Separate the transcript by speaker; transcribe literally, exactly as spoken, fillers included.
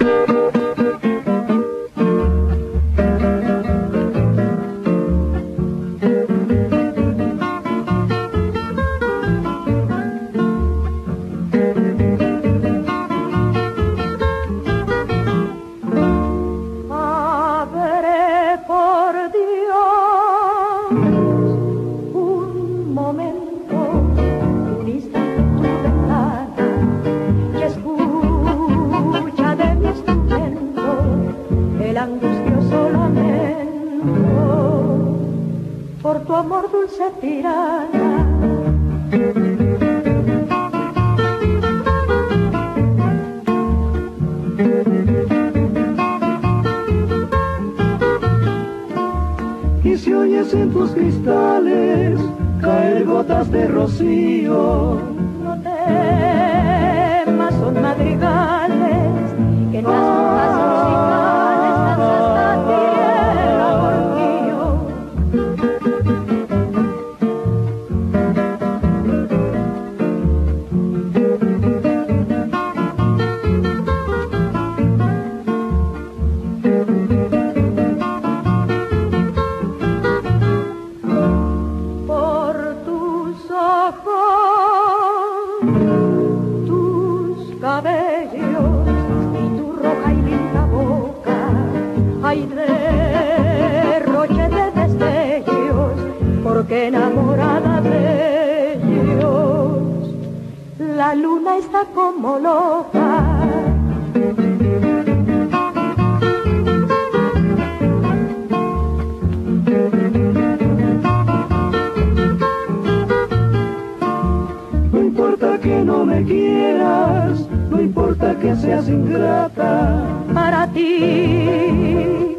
Speaker 1: Angustioso lamento por tu amor dulce tirana.
Speaker 2: Y si oyes en tus cristales caer gotas de rocío,
Speaker 1: no temas, son madrigales que en las hojas musicales danzas la tierra por tío. Por tus ojos, tus cabellos y tu roja y linda boca, hay derroche de destellos, porque enamorada de ellos la luna está como loca.
Speaker 2: No importa que no me quieras, no importa que seas ingrata,
Speaker 1: Para ti